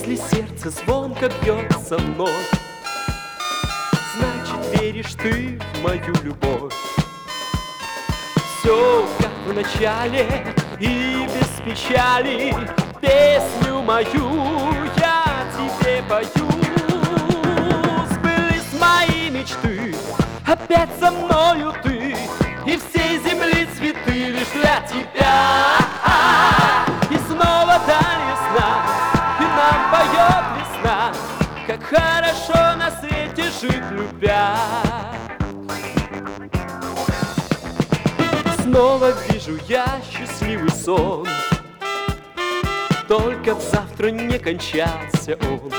Если сердце звонко бьется вновь, значит, веришь ты в мою любовь. Все как в начале и без печали, песню мою я тебе пою. Сбылись мои мечты, опять со мною ты, и всей земли цветы лишь для тебя. И снова даль весна, и нам поет весна, как хорошо на свете жить любя. Снова вижу я счастливый сон, только б завтра не кончался он.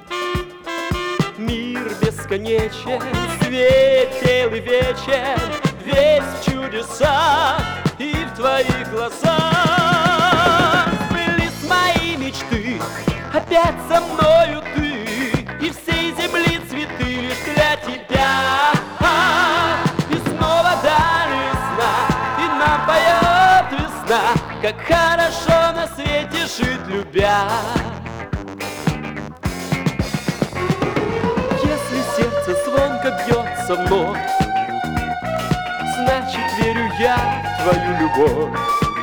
Мир бесконечен, светел и вечен, весь в чудесах и в твоих глазах. Сбылись мои мечты, опять со мною ты, и всей земли цветы лишь для тебя. И снова даль весна, и нам поет весна, как хорошо на свете жить любя. Если сердце звонко бьется вновь, значит, верю я в твою любовь.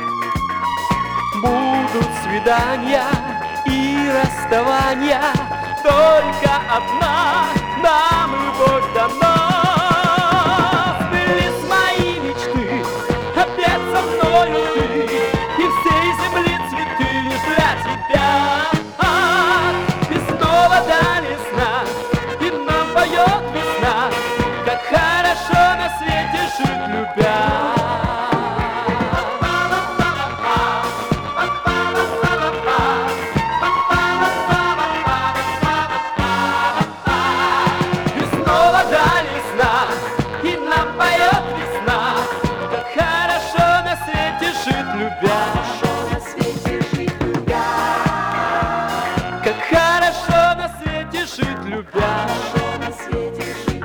Будут свидания и расставания, только одна нам любовь дана. Сбылись мои мечты, опять со мною ты, и всей земли цветы лишь для тебя. И снова даль весна, и нам поет весна, как хорошо на свете жить любя. Как хорошо на свете жить любя.